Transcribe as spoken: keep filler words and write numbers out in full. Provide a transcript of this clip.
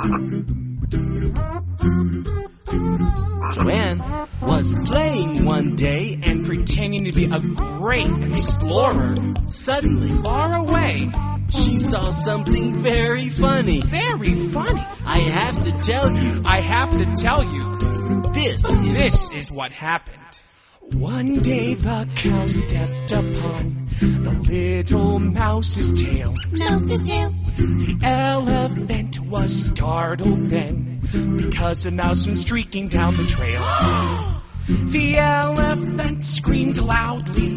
Joanne was playing one day and pretending to be a great explorer. Suddenly, Far away. she saw something very funny. Very funny. I have to tell you, I have to tell you, this is... this is what happened. One day the cow stepped upon the little mouse's tail. Mouse's tail. The elephant was startled then, because a mouse went streaking down the trail. The elephant screamed loudly.